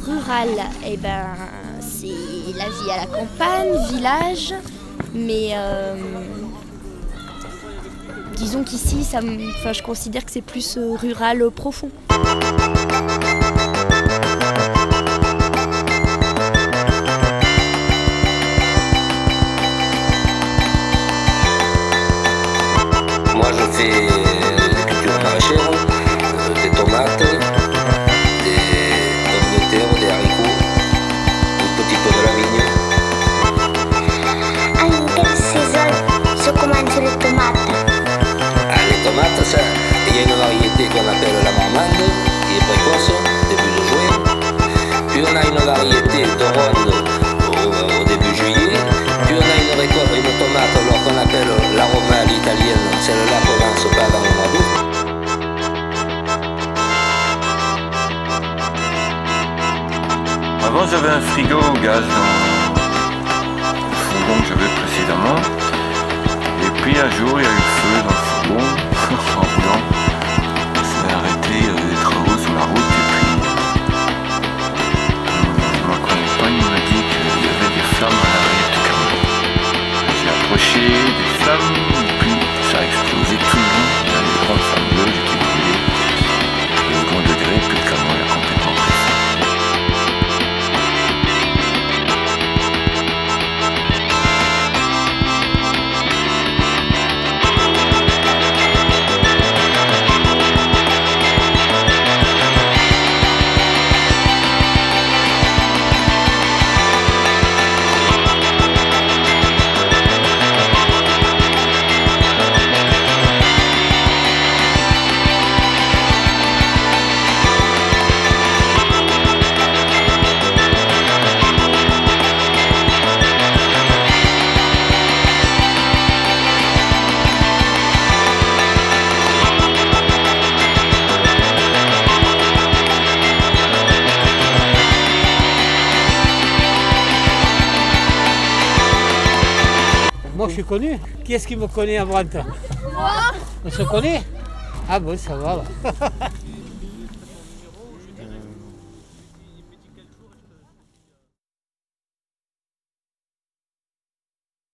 rural, eh ben, c'est la vie à la campagne, village, mais disons qu'ici, je considère que c'est plus rural profond. Moi je fais des cultures maraîchères, des tomates, des pommes de terre, des haricots, un petit peu de la vigne. En quelle saison se commencent les tomates? Les tomates, ça, il y a une variété qu'on appelle la marmande, qui est précoce, début de juin. Puis on a une variété de ronde au début juillet. Puis on a une récolte, une tomate qu'on appelle l'aroma à l'italienne. Celle-là commence pas dans le mois d'août. Avant j'avais un frigo au gaz dans le fourgon que j'avais précédemment. Et puis un jour il y a eu le feu dans le fourgon en roulant. Ça a arrêté les travaux sur la route et puis ma compagne m'a dit qu'il y avait des flammes à l'arrière du camion. J'ai approché des flammes et puis ça a explosé tout le long. Il y a des grandes flammes bleues, j'étais brûlé. Au second degré, puis le camion est complètement pris feu. Moi je suis connu. Qui est-ce qui me connaît à Branta? Moi. On se connaît? Ah bon, ça va là.